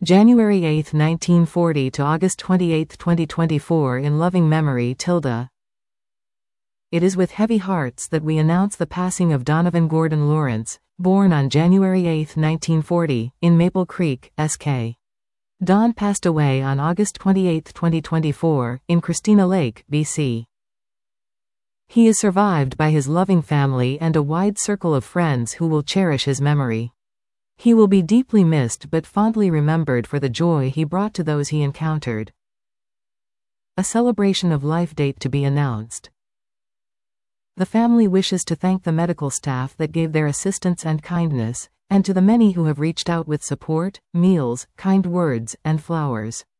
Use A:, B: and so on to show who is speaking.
A: January 8, 1940 to August 28, 2024 in loving memory, Tilda. It is with heavy hearts that we announce the passing of Donovan Gordon Lawrence, born on January 8, 1940, in Maple Creek, SK. Don passed away on August 28, 2024, in Christina Lake, BC. He is survived by his loving family and a wide circle of friends who will cherish his memory. He will be deeply missed but fondly remembered for the joy he brought to those he encountered. A celebration of life date to be announced. The family wishes to thank the medical staff that gave their assistance and kindness, and to the many who have reached out with support, meals, kind words, and flowers.